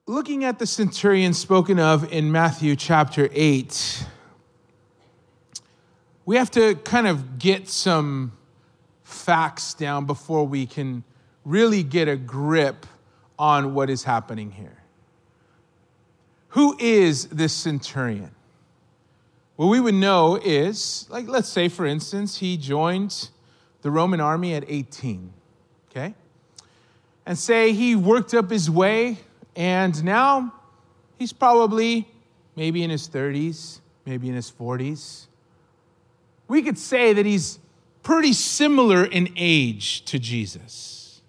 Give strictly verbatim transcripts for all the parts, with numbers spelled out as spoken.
looking at the centurion spoken of in Matthew chapter eight, we have to kind of get some facts down before we can really get a grip on what is happening here. Who is this centurion? What we would know is, like, let's say, for instance, he joined the Roman army at eighteen, okay? And say he worked up his way, and now he's probably maybe in his thirties, maybe in his forties. We could say that he's pretty similar in age to Jesus.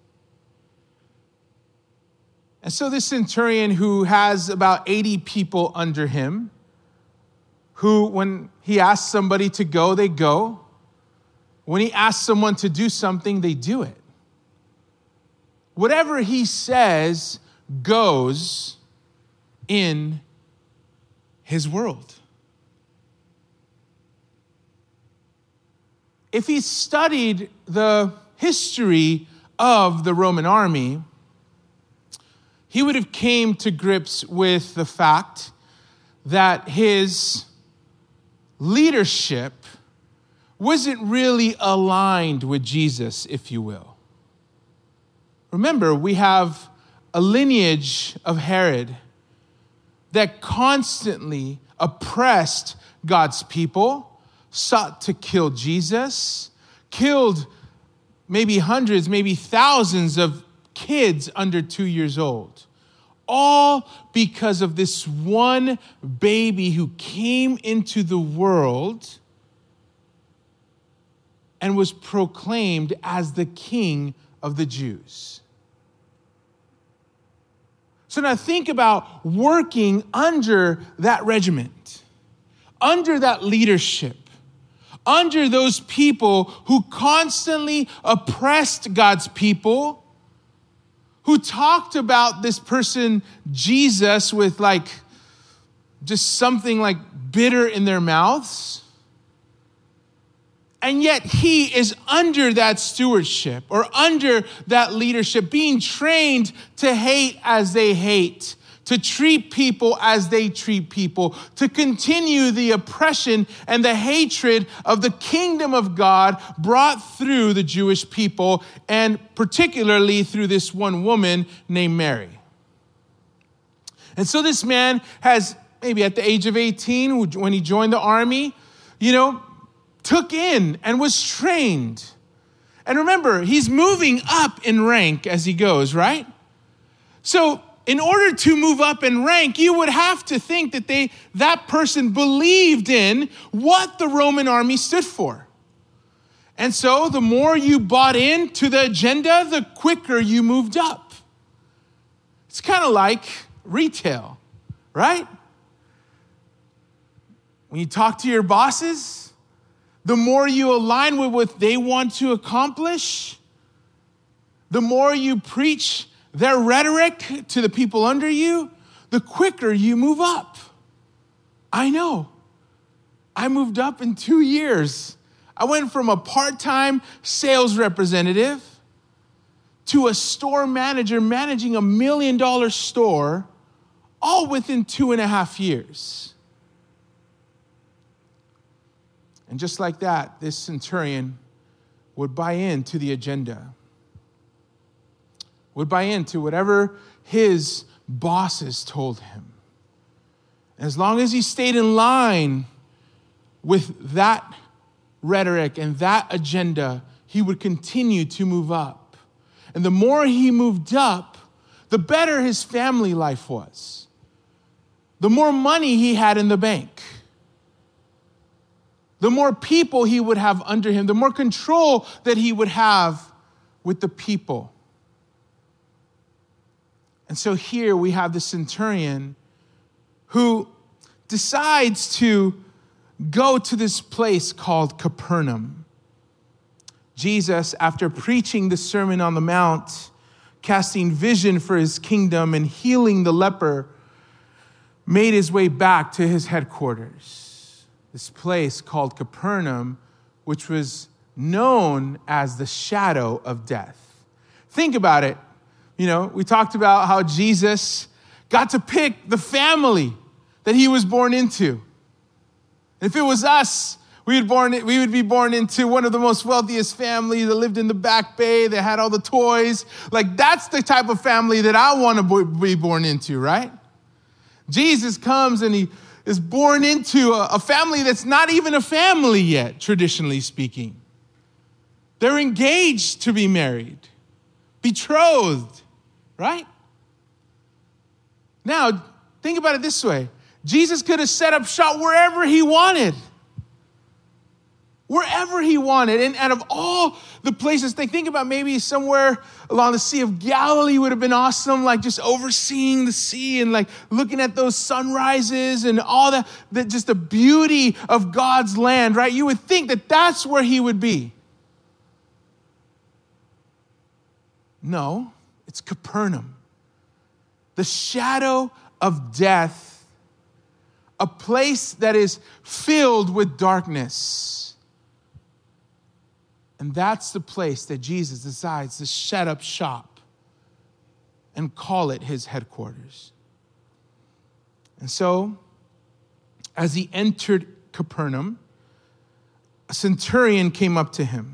And so this centurion, who has about eighty people under him, who when he asks somebody to go, they go. When he asks someone to do something, they do it. Whatever he says goes in his world. If he studied the history of the Roman army, he would have came to grips with the fact that his leadership wasn't really aligned with Jesus, if you will. Remember, we have a lineage of Herod that constantly oppressed God's people, sought to kill Jesus, killed maybe hundreds, maybe thousands of kids under two years old. All because of this one baby who came into the world and was proclaimed as the King of the Jews. So now think about working under that regiment, under that leadership, under those people who constantly oppressed God's people, who talked about this person, Jesus, with like just something like bitter in their mouths. And yet he is under that stewardship or under that leadership, being trained to hate as they hate, to treat people as they treat people, to continue the oppression and the hatred of the kingdom of God brought through the Jewish people, and particularly through this one woman named Mary. And so this man has, maybe at the age of eighteen, when he joined the army, you know, took in and was trained. And remember, he's moving up in rank as he goes, right? So in order to move up in rank, you would have to think that they that person believed in what the Roman army stood for. And so the more you bought into the agenda, the quicker you moved up. It's kind of like retail, right? When you talk to your bosses, the more you align with what they want to accomplish, the more you preach their rhetoric to the people under you, the quicker you move up. I know. I moved up in two years. I went from a part-time sales representative to a store manager managing a million dollar store, all within two and a half years. And just like that, this centurion would buy into the agenda, would buy into whatever his bosses told him. As long as he stayed in line with that rhetoric and that agenda, he would continue to move up. And the more he moved up, the better his family life was. The more money he had in the bank. The more people he would have under him, the more control that he would have with the people. And so here we have the centurion who decides to go to this place called Capernaum. Jesus, after preaching the Sermon on the Mount, casting vision for his kingdom and healing the leper, made his way back to his headquarters, this place called Capernaum, which was known as the shadow of death. Think about it. You know, we talked about how Jesus got to pick the family that he was born into. If it was us, we would, born, we would be born into one of the most wealthiest families that lived in the Back Bay, that had all the toys. Like, that's the type of family that I want to be born into, right? Jesus comes and he is born into a, a family that's not even a family yet, traditionally speaking. They're engaged to be married, betrothed, right? Now, think about it this way. Jesus could have set up shop wherever he wanted. Wherever he wanted. And out of all the places, think, think about maybe somewhere along the Sea of Galilee would have been awesome, like just overseeing the sea and like looking at those sunrises and all that, that just the beauty of God's land, right? You would think that that's where he would be. No, it's Capernaum. The shadow of death, a place that is filled with darkness. And that's the place that Jesus decides to shut up shop and call it his headquarters. And so, as he entered Capernaum, a centurion came up to him.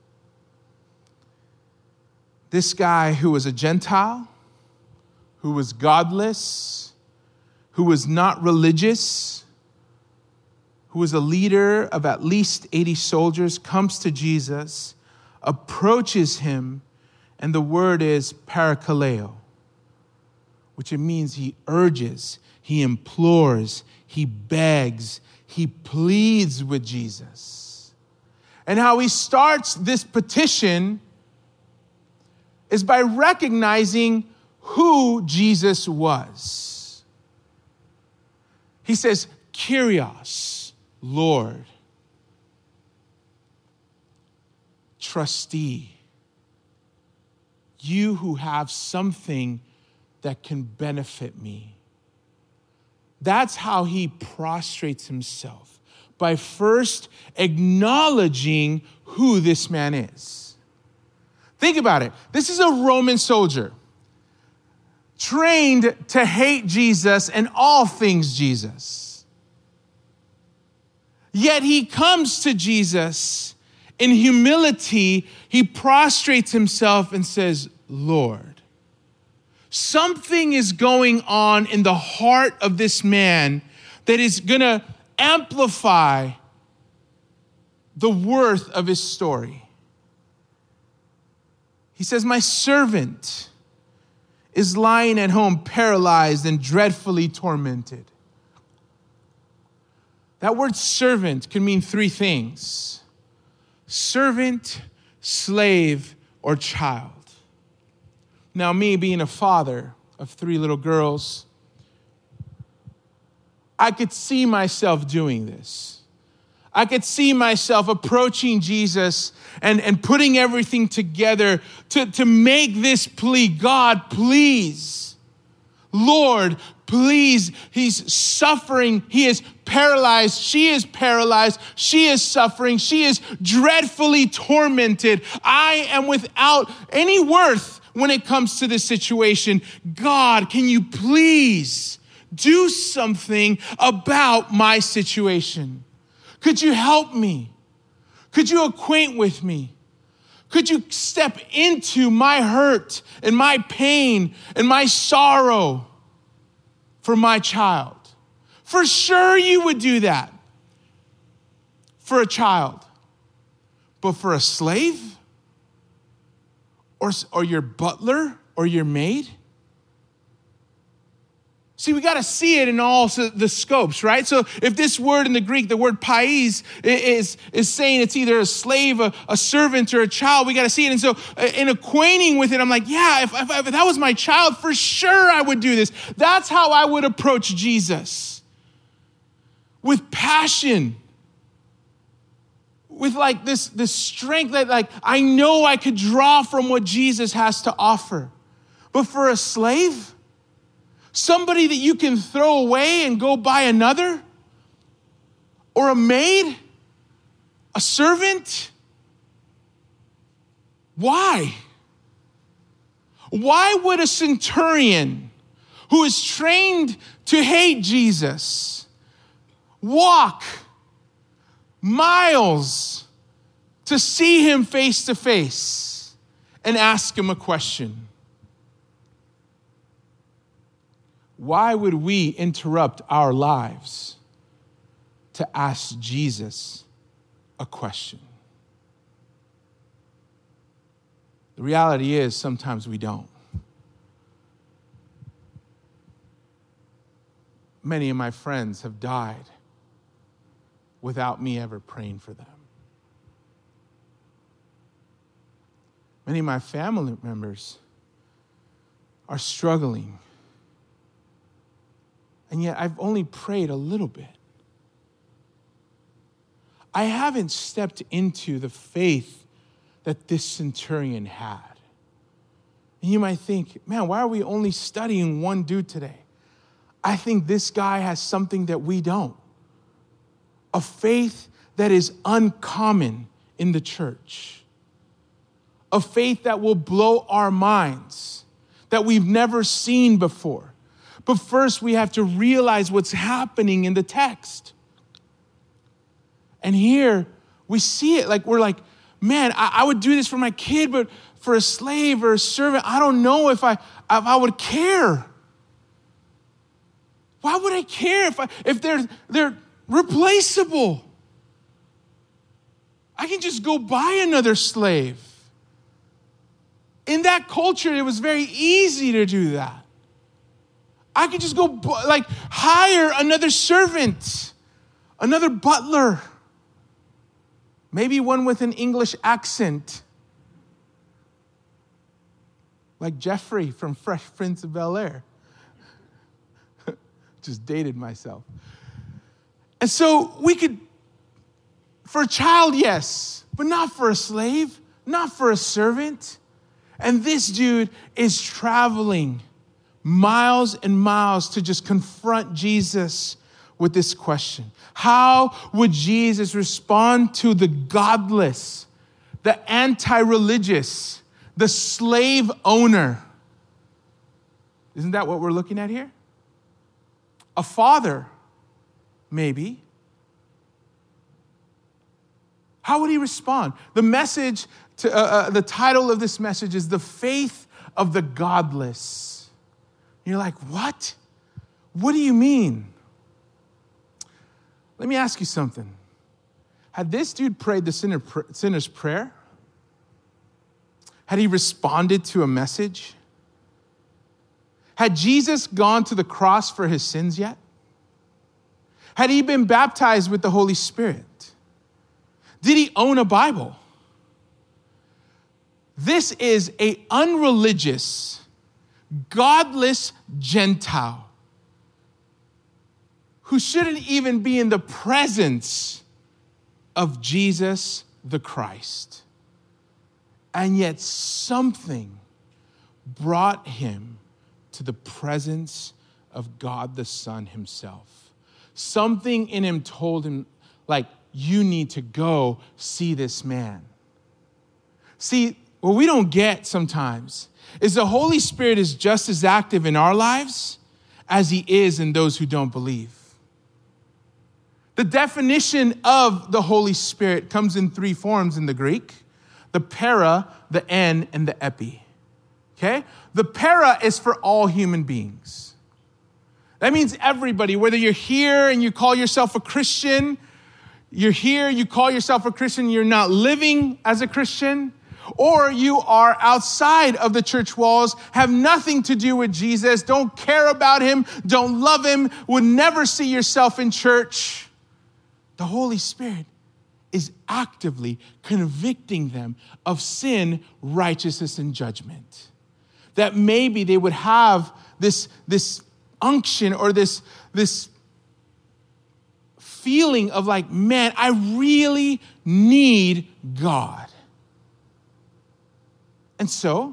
This guy who was a Gentile, who was godless, who was not religious, who was a leader of at least eighty soldiers, comes to Jesus, approaches him, and the word is parakaleo, which it means he urges, he implores, he begs, he pleads with Jesus. And how he starts this petition is by recognizing who Jesus was. He says, Kyrios, Lord, trustee, you who have something that can benefit me. That's how he prostrates himself, by first acknowledging who this man is. Think about it. This is a Roman soldier, trained to hate Jesus and all things Jesus. Yet he comes to Jesus in humility. He prostrates himself and says, Lord. Something is going on in the heart of this man that is going to amplify the worth of his story. He says, my servant is lying at home paralyzed and dreadfully tormented. That word servant can mean three things: servant, slave, or child. Now, me being a father of three little girls, I could see myself doing this. I could see myself approaching Jesus and, and putting everything together to, to make this plea. God, please. Lord, please. He's suffering. He is paralyzed. She is paralyzed. She is suffering. She is dreadfully tormented. I am without any worth when it comes to this situation. God, can you please do something about my situation? Could you help me? Could you acquaint with me? Could you step into my hurt and my pain and my sorrow for my child? For sure you would do that for a child. But for a slave? Or, or your butler or your maid? See, we got to see it in all the scopes, right? So if this word in the Greek, the word pais, is, is saying it's either a slave, a, a servant, or a child, we got to see it. And so in acquainting with it, I'm like, yeah, if, if, if that was my child, for sure I would do this. That's how I would approach Jesus. With passion. With like this, this strength that like I know I could draw from what Jesus has to offer. But for a slave, somebody that you can throw away and go buy another? Or a maid? A servant? Why? Why would a centurion who is trained to hate Jesus, walk miles to see him face to face and ask him a question. Why would we interrupt our lives to ask Jesus a question? The reality is sometimes we don't. Many of my friends have died without me ever praying for them. Many of my family members are struggling, and yet I've only prayed a little bit. I haven't stepped into the faith that this centurion had. And you might think, man, why are we only studying one dude today? I think this guy has something that we don't. A faith that is uncommon in the church. A faith that will blow our minds, that we've never seen before. But first, we have to realize what's happening in the text. And here, we see it like we're like, man, I, I would do this for my kid, but for a slave or a servant, I don't know if I, if I would care. Why would I care if I, if they're they're replaceable? I can just go buy another slave. In that culture, it was very easy to do that. I could just go like hire another servant, another butler, maybe one with an English accent, like Jeffrey from Fresh Prince of Bel-Air. Just dated myself. And so we could, for a child, yes, but not for a slave, not for a servant. And this dude is traveling miles and miles to just confront Jesus with this question. How would Jesus respond to the godless, the anti-religious, the slave owner? Isn't that what we're looking at here? A father, maybe. How would he respond? The message, to, uh, uh, the title of this message is The Faith of the Godless. And you're like, what? What do you mean? Let me ask you something. Had this dude prayed the sinner, sinner's prayer? Had he responded to a message? Had Jesus gone to the cross for his sins yet? Had he been baptized with the Holy Spirit? Did he own a Bible? This is an unreligious, godless Gentile who shouldn't even be in the presence of Jesus the Christ. And yet something brought him to the presence of God the Son himself. Something in him told him, like, you need to go see this man. See, what we don't get sometimes is the Holy Spirit is just as active in our lives as he is in those who don't believe. The definition of the Holy Spirit comes in three forms in the Greek: the para, the en, and the epi. Okay? The para is for all human beings. That means everybody, whether you're here and you call yourself a Christian, you're here, you call yourself a Christian, you're not living as a Christian, or you are outside of the church walls, have nothing to do with Jesus, don't care about him, don't love him, would never see yourself in church. The Holy Spirit is actively convicting them of sin, righteousness, and judgment. That maybe they would have this, this unction or this, this feeling of like, man, I really need God. And so,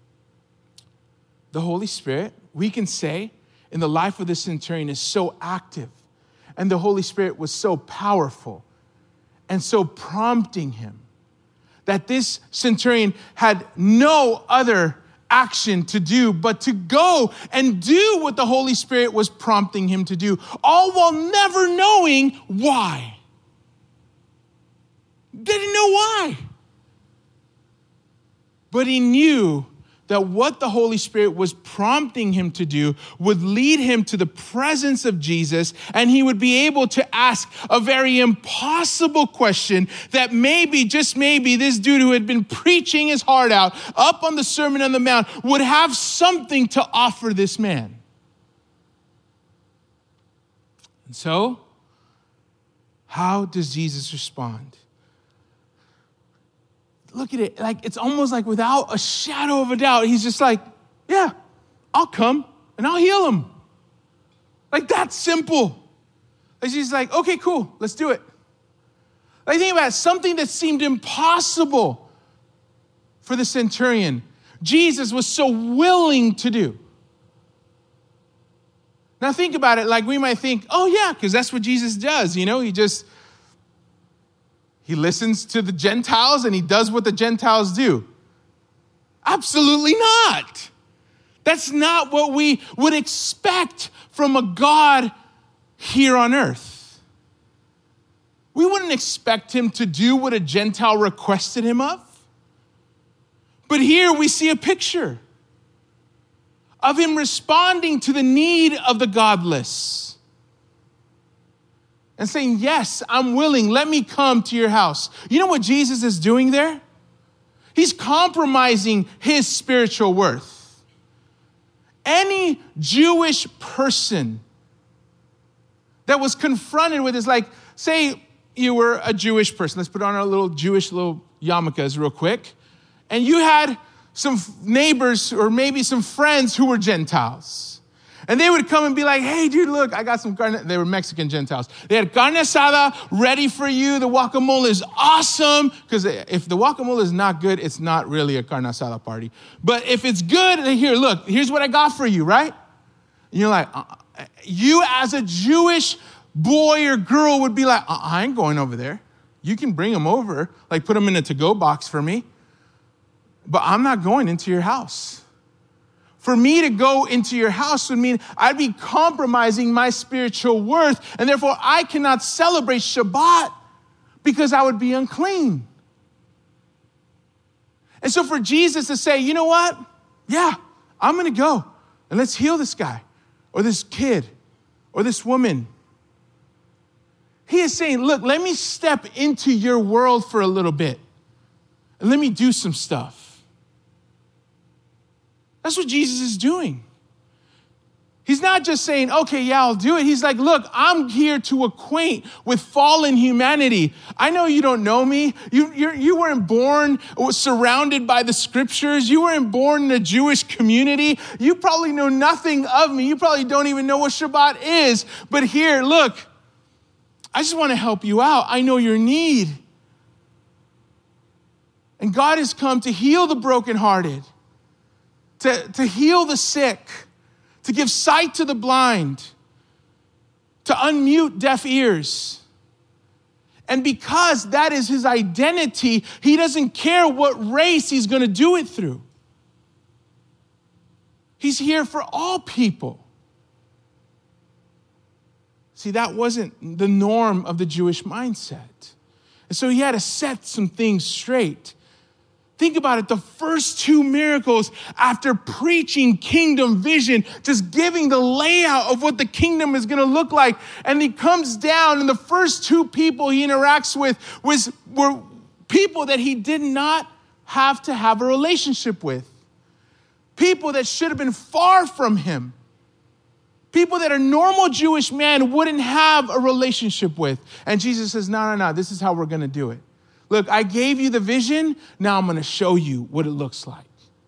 the Holy Spirit, we can say, in the life of the centurion is so active. And the Holy Spirit was so powerful and so prompting him that this centurion had no other action to do, but to go and do what the Holy Spirit was prompting him to do, all while never knowing why. Didn't know why. But he knew that what the Holy Spirit was prompting him to do would lead him to the presence of Jesus, and he would be able to ask a very impossible question that maybe, just maybe, this dude who had been preaching his heart out up on the Sermon on the Mount would have something to offer this man. And so, how does Jesus respond? Look at it, like it's almost like without a shadow of a doubt, he's just like, yeah, I'll come and I'll heal him. Like that's simple. Like he's like, okay, cool, let's do it. Like think about it, something that seemed impossible for the centurion, Jesus was so willing to do. Now think about it, like we might think, oh yeah, because that's what Jesus does, you know, he just, He listens to the Gentiles and he does what the Gentiles do. Absolutely not. That's not what we would expect from a God here on earth. We wouldn't expect him to do what a Gentile requested him of. But here we see a picture of him responding to the need of the godless. And saying, yes, I'm willing. Let me come to your house. You know what Jesus is doing there? He's compromising his spiritual worth. Any Jewish person that was confronted with this, like, say you were a Jewish person. Let's put on our little Jewish little yarmulkes real quick. And you had some neighbors or maybe some friends who were Gentiles. And they would come and be like, hey, dude, look, I got some carne. They were Mexican Gentiles. They had carne asada ready for you. The guacamole is awesome. Because if the guacamole is not good, it's not really a carne asada party. But if it's good, here, look, here's what I got for you, right? And you're like, uh, you as a Jewish boy or girl would be like, uh, I ain't going over there. You can bring them over, like put them in a to-go box for me. But I'm not going into your house. For me to go into your house would mean I'd be compromising my spiritual worth, and therefore I cannot celebrate Shabbat because I would be unclean. And so for Jesus to say, you know what? Yeah, I'm going to go and let's heal this guy or this kid or this woman. He is saying, look, let me step into your world for a little bit and let me do some stuff. That's what Jesus is doing. He's not just saying, okay, yeah, I'll do it. He's like, look, I'm here to acquaint with fallen humanity. I know you don't know me. You, you're, you weren't born surrounded by the scriptures. You weren't born in a Jewish community. You probably know nothing of me. You probably don't even know what Shabbat is. But here, look, I just want to help you out. I know your need. And God has come to heal the brokenhearted, to, to heal the sick, to give sight to the blind, to unmute deaf ears. And because that is his identity, he doesn't care what race he's going to do it through. He's here for all people. See, that wasn't the norm of the Jewish mindset. And so he had to set some things straight. Think about it, the first two miracles after preaching kingdom vision, just giving the layout of what the kingdom is going to look like. And he comes down and the first two people he interacts with was, were people that he did not have to have a relationship with. People that should have been far from him. People that a normal Jewish man wouldn't have a relationship with. And Jesus says, no, no, no, this is how we're going to do it. Look, I gave you the vision. Now I'm going to show you what it looks like.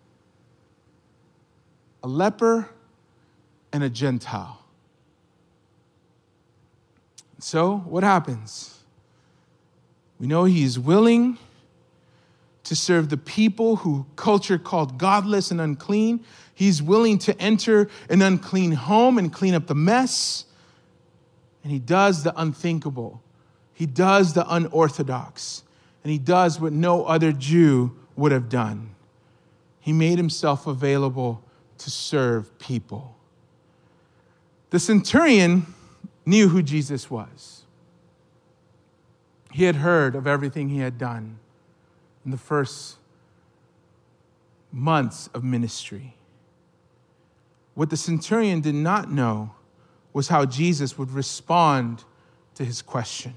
A leper and a Gentile. So what happens? We know he's willing to serve the people who culture called godless and unclean. He's willing to enter an unclean home and clean up the mess. And he does the unthinkable. He does the unorthodox. And he does what no other Jew would have done. He made himself available to serve people. The centurion knew who Jesus was. He had heard of everything he had done in the first months of ministry. What the centurion did not know was how Jesus would respond to his question.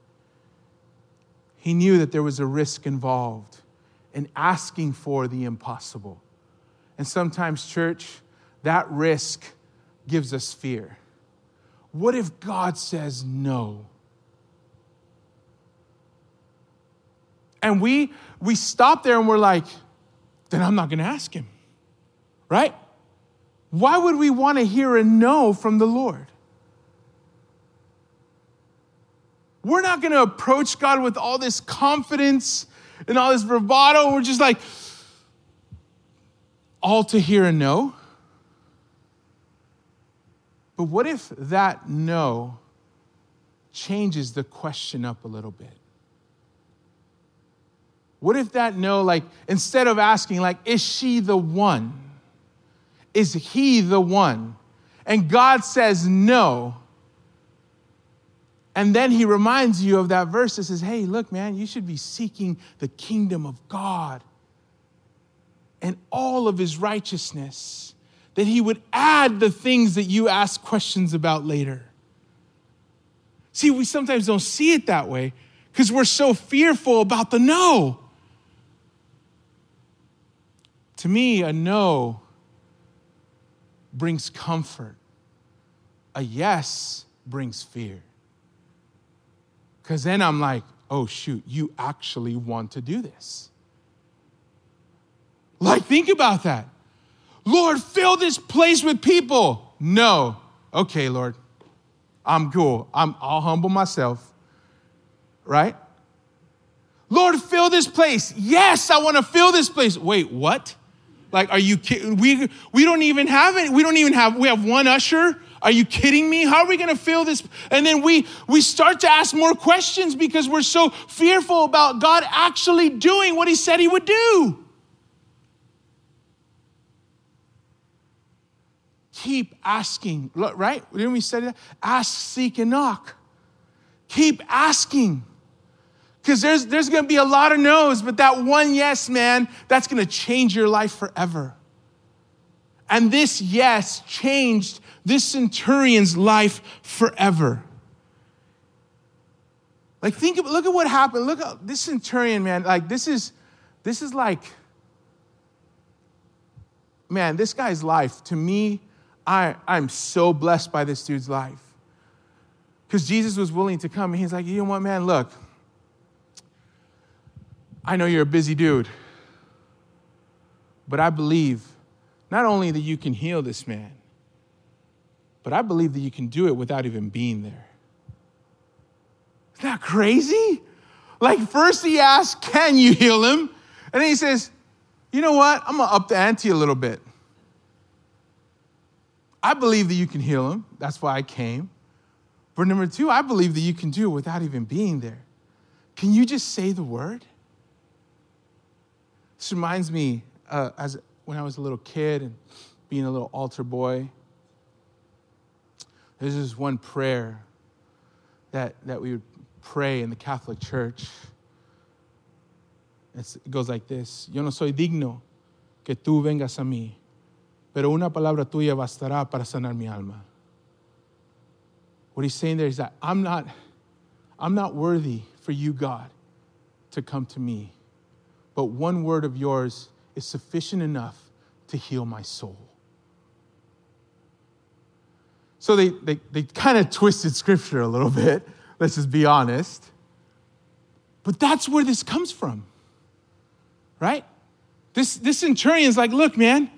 He knew that there was a risk involved in asking for the impossible. And sometimes, church, that risk gives us fear. What if God says no? And we we stop there and we're like, then I'm not going to ask him, right? Why would we want to hear a no from the Lord? We're not going to approach God with all this confidence and all this bravado. We're just like, all to hear a no. But what if that no changes the question up a little bit? What if that no, like, instead of asking, like, is she the one? Is he the one? And God says no. And then he reminds you of that verse that says, hey, look, man, you should be seeking the kingdom of God and all of his righteousness, that he would add the things that you ask questions about later. See, we sometimes don't see it that way because we're so fearful about the no. To me, a no brings comfort. A yes brings fear. Because then I'm like, oh, shoot, you actually want to do this. Like, think about that. Lord, fill this place with people. No. Okay, Lord, I'm cool. I'm, I'll humble myself, right? Lord, fill this place. Yes, I want to fill this place. Wait, what? Like, are you kidding? We, we don't even have it. We don't even have, we have one usher. Are you kidding me? How are we going to fill this? And then we, we start to ask more questions because we're so fearful about God actually doing what he said he would do. Keep asking, right? Didn't we say that? Ask, seek, and knock. Keep asking. Because there's, there's going to be a lot of no's, but that one yes, man, that's going to change your life forever. And this yes changed this centurion's life forever. Like, think of, look at what happened. Look at this centurion, man. Like, this is, this is like, man, this guy's life, to me, I, I'm so blessed by this dude's life. Because Jesus was willing to come, and he's like, you know what, man, look, I know you're a busy dude, but I believe not only that you can heal this man, but I believe that you can do it without even being there. Isn't that crazy? Like, first he asks, can you heal him? And then he says, you know what? I'm going to up the ante a little bit. I believe that you can heal him. That's why I came. But number two, I believe that you can do it without even being there. Can you just say the word? This reminds me, uh, as when I was a little kid and being a little altar boy, there's this one prayer that, that we would pray in the Catholic Church. It's, it goes like this. Yo no soy digno que tú vengas a mí, pero una palabra tuya bastará para sanar mi alma. What he's saying there is that I'm not, I'm not worthy for you, God, to come to me. But one word of yours is sufficient enough to heal my soul. So they, they, they kind of twisted scripture a little bit. Let's just be honest. But that's where this comes from, right? This, this centurion's like, look, man,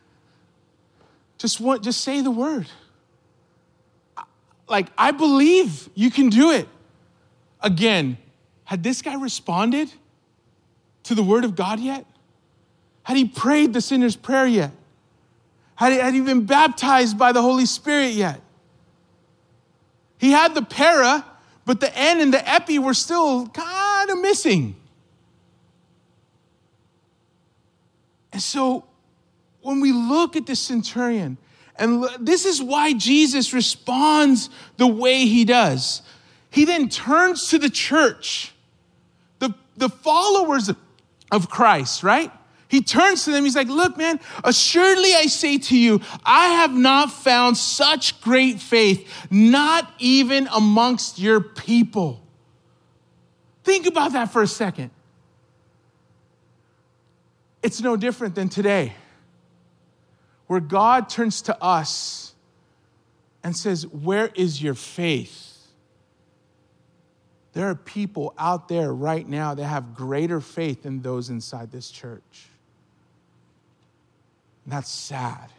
just want, just say the word. Like, I believe you can do it. Again, had this guy responded to the word of God yet? Had he prayed the sinner's prayer yet? Had he, had he been baptized by the Holy Spirit yet? He had the para, but the N and the epi were still kind of missing. And so when we look at this centurion, and this is why Jesus responds the way he does. He then turns to the church, the, the followers of Christ, right? He turns to them. He's like, look, man, assuredly I say to you, I have not found such great faith, not even amongst your people. Think about that for a second. It's no different than today, where God turns to us and says, where is your faith? There are people out there right now that have greater faith than those inside this church. And that's sad.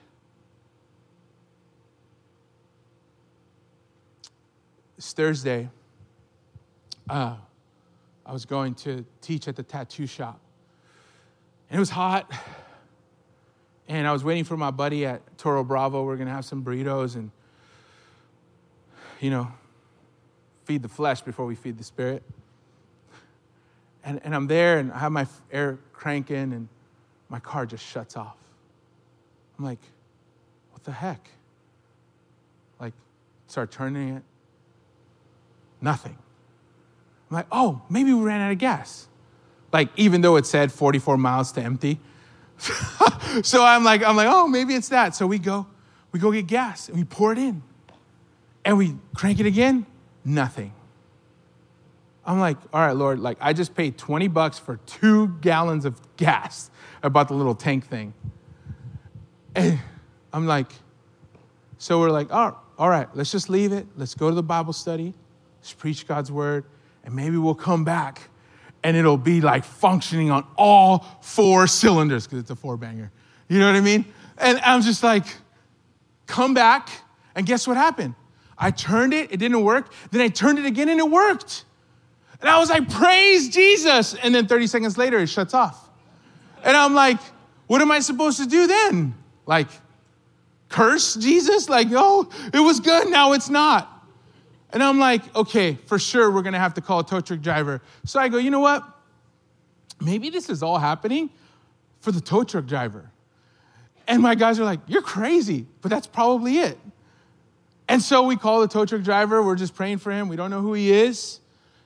It's Thursday. Uh, I was going to teach at the tattoo shop. And it was hot. And I was waiting for my buddy at Toro Bravo. We're going to have some burritos and, you know, feed the flesh before we feed the spirit. And, and I'm there, and I have my air cranking, and my car just shuts off. I'm like, what the heck? Like, start turning it. Nothing. I'm like, oh, maybe we ran out of gas. Like, even though it said forty-four miles to empty. So I'm like, I'm like, oh, maybe it's that. So we go, we go get gas, and we pour it in. And we crank it again, nothing. I'm like, all right, Lord, like I just paid twenty bucks for two gallons of gas. I bought the little tank thing. And I'm like, so we're like, oh, all right, let's just leave it. Let's go to the Bible study. Let's preach God's word. And maybe we'll come back and it'll be like functioning on all four cylinders because it's a four banger. You know what I mean? And I'm just like, come back. And guess what happened? I turned it. It didn't work. Then I turned it again and it worked. And I was like, praise Jesus. And then thirty seconds later, it shuts off. And I'm like, what am I supposed to do then? Like, curse Jesus? Like, oh, it was good. Now it's not. And I'm like, okay, for sure, we're going to have to call a tow truck driver. So I go, you know what? Maybe this is all happening for the tow truck driver. And my guys are like, you're crazy, but that's probably it. And so we call the tow truck driver. We're just praying for him. We don't know who he is.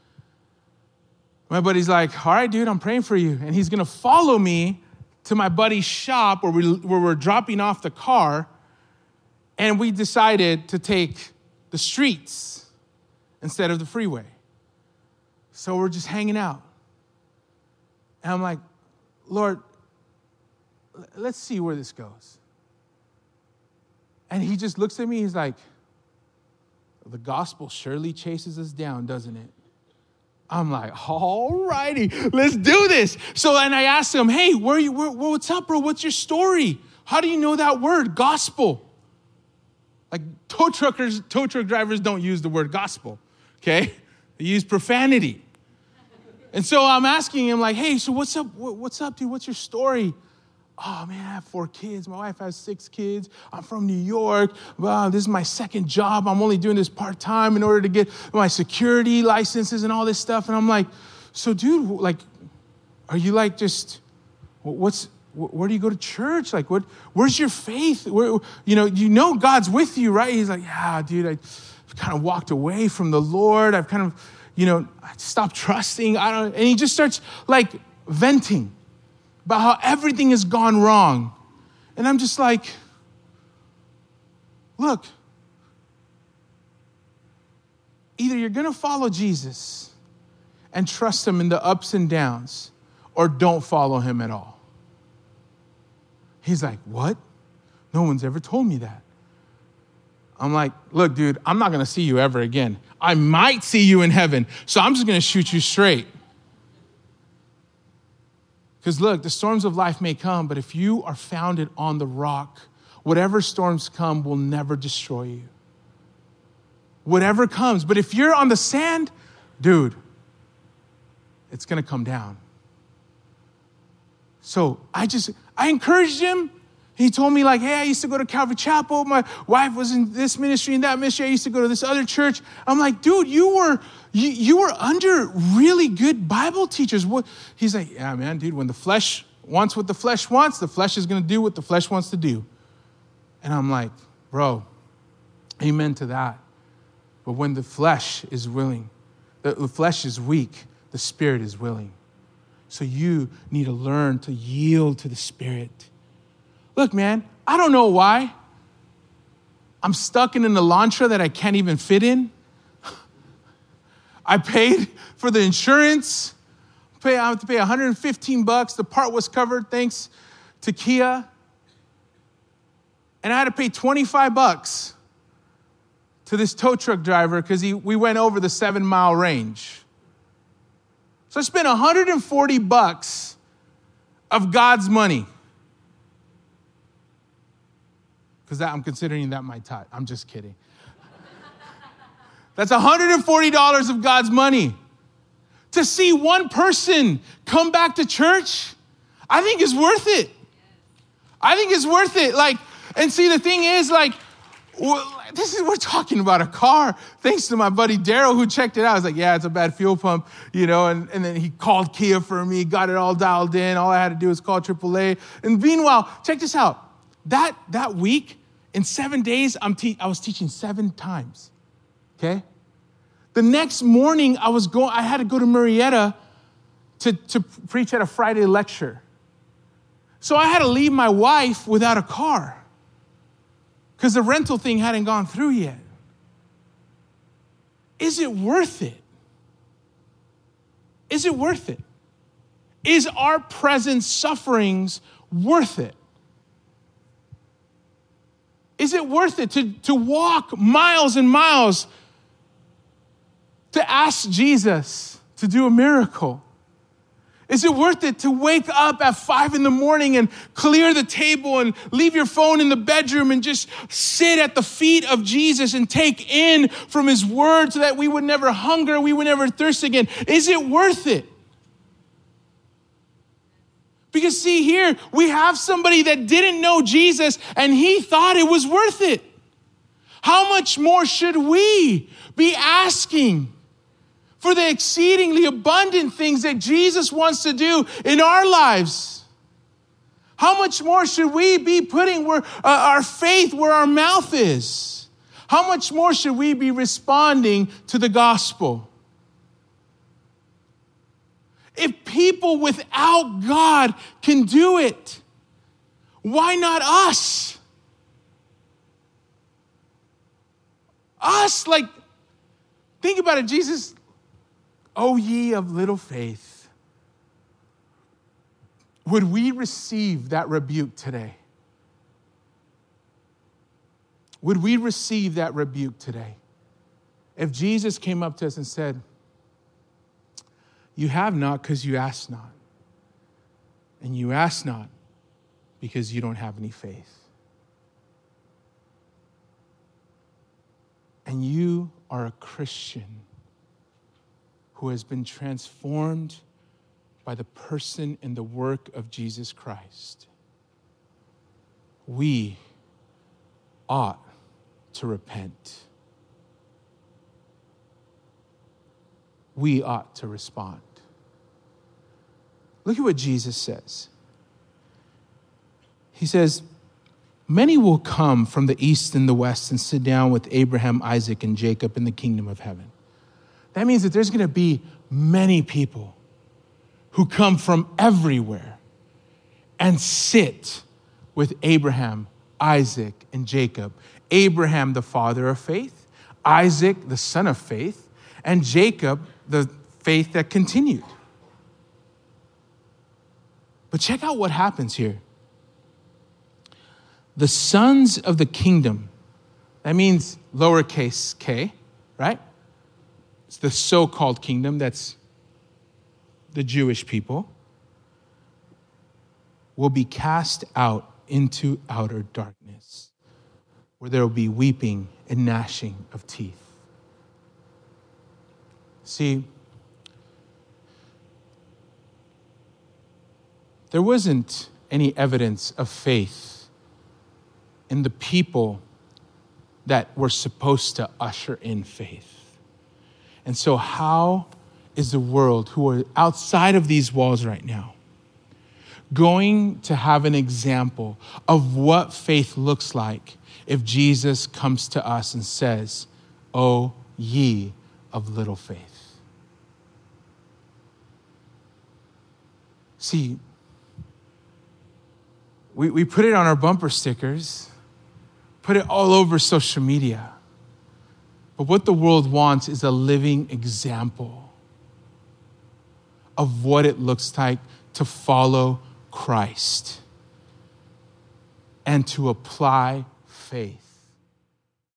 My buddy's like, all right, dude, I'm praying for you. And he's going to follow me to my buddy's shop where, we, where we're dropping off the car. And we decided to take the streets instead of the freeway. So we're just hanging out. And I'm like, Lord, let's see where this goes. And he just looks at me. He's like, the gospel surely chases us down, doesn't it? I'm like, all righty, let's do this. So, and I asked him, hey, where you, where, what's up, bro? What's your story? How do you know that word, gospel? Like tow truckers, tow truck drivers don't use the word gospel, okay? They use profanity. And so I'm asking him like, hey, so what's up? What's up, dude? What's your story? Oh, man, I have four kids. My wife has six kids. I'm from New York. Wow, this is my second job. I'm only doing this part-time in order to get my security licenses and all this stuff. And I'm like, so, dude, like, are you like just, what's, where do you go to church? Like, what, where's your faith? Where, you know, you know God's with you, right? He's like, yeah, dude, I kind of walked away from the Lord. I've kind of, you know, I stopped trusting. I don't, and he just starts like venting about how everything has gone wrong. And I'm just like, look, either you're going to follow Jesus and trust him in the ups and downs, or don't follow him at all. He's like, what? No one's ever told me that. I'm like, look, dude, I'm not going to see you ever again. I might see you in heaven, so I'm just going to shoot you straight. Because look, the storms of life may come, but if you are founded on the rock, whatever storms come will never destroy you. Whatever comes. But if you're on the sand, dude, it's going to come down. So I just, I encouraged him. He told me like, hey, I used to go to Calvary Chapel. My wife was in this ministry and that ministry. I used to go to this other church. I'm like, dude, you were you, you were under really good Bible teachers. What? He's like, yeah, man, dude, when the flesh wants what the flesh wants, the flesh is going to do what the flesh wants to do. And I'm like, bro, amen to that. But when the flesh is willing, the flesh is weak, the spirit is willing. So you need to learn to yield to the Spirit. Look, man, I don't know why I'm stuck in an Elantra that I can't even fit in. I paid for the insurance. I have to pay one hundred fifteen bucks. The part was covered thanks to Kia. And I had to pay twenty-five bucks to this tow truck driver because he we went over the seven mile range. So I spent one hundred forty bucks of God's money. Because I'm considering that my tithe. I'm just kidding. That's one hundred forty dollars of God's money. To see one person come back to church, I think is worth it. I think it's worth it. Like, and see, the thing is, like, this is, we're talking about a car. Thanks to my buddy Daryl who checked it out. I was like, yeah, it's a bad fuel pump, you know, and, and then he called Kia for me, got it all dialed in. All I had to do was call triple A. And meanwhile, check this out. That that week, in seven days, I'm te- I was teaching seven times, okay? The next morning, I was going. I had to go to Murrieta to, to preach at a Friday lecture. So I had to leave my wife without a car because the rental thing hadn't gone through yet. Is it worth it? Is it worth it? Is our present sufferings worth it? Is it worth it to, to walk miles and miles to ask Jesus to do a miracle? Is it worth it to wake up at five in the morning and clear the table and leave your phone in the bedroom and just sit at the feet of Jesus and take in from his word so that we would never hunger, we would never thirst again? Is it worth it? Because see here, we have somebody that didn't know Jesus and he thought it was worth it. How much more should we be asking for the exceedingly abundant things that Jesus wants to do in our lives? How much more should we be putting where, uh, our faith where our mouth is? How much more should we be responding to the gospel? If people without God can do it, why not us? Us, like, think about it, Jesus. O ye of little faith, would we receive that rebuke today? Would we receive that rebuke today? If Jesus came up to us and said, you have not because you ask not. And you ask not because you don't have any faith. And you are a Christian who has been transformed by the person and the work of Jesus Christ. We ought to repent. We ought to respond. Look at what Jesus says. He says, many will come from the east and the west and sit down with Abraham, Isaac, and Jacob in the kingdom of heaven. That means that there's going to be many people who come from everywhere and sit with Abraham, Isaac, and Jacob. Abraham, the father of faith, Isaac, the son of faith, and Jacob, the faith that continued. But check out what happens here. The sons of the kingdom, that means lowercase k, right? It's the so-called kingdom, that's the Jewish people, will be cast out into outer darkness, where there will be weeping and gnashing of teeth. See, there wasn't any evidence of faith in the people that were supposed to usher in faith. And so how is the world who are outside of these walls right now going to have an example of what faith looks like if Jesus comes to us and says, "O ye of little faith." See, we, we put it on our bumper stickers, put it all over social media. But what the world wants is a living example of what it looks like to follow Christ and to apply faith.